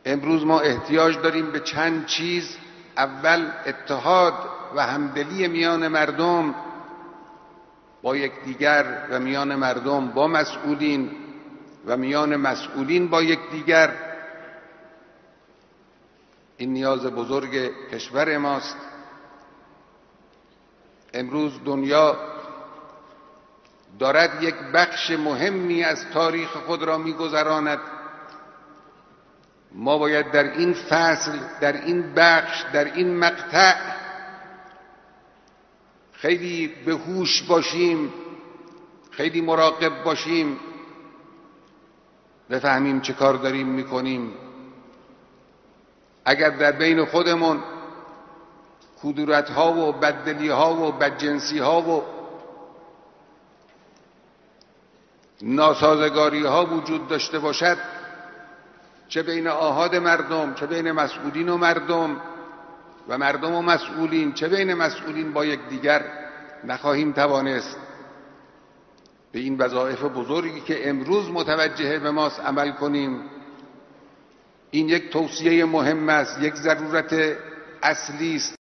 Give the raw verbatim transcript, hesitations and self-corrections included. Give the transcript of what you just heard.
امروز ما احتیاج داریم به چند چیز. اول اتحاد و همدلی میان مردم با یکدیگر و میان مردم با مسئولین و میان مسئولین با یکدیگر. این نیاز بزرگ کشور ماست. امروز دنیا دارد یک بخش مهمی از تاریخ خود را می‌گذراند. ما باید در این فصل، در این بخش، در این مقطع خیلی به هوش باشیم، خیلی مراقب باشیم، بفهمیم چه کار داریم میکنیم. اگر در بین خودمون کدورت‌ها و بددلی‌ها و بدجنسی‌ها و ناسازگاری‌ها وجود داشته باشد، چه بین آحاد مردم، چه بین مسئولین و مردم و مردم و مسئولین، چه بین مسئولین با یکدیگر، نخواهیم توانست به این وظایف بزرگی که امروز متوجه به ماست عمل کنیم. این یک توصیه مهم است، یک ضرورت اصلی است.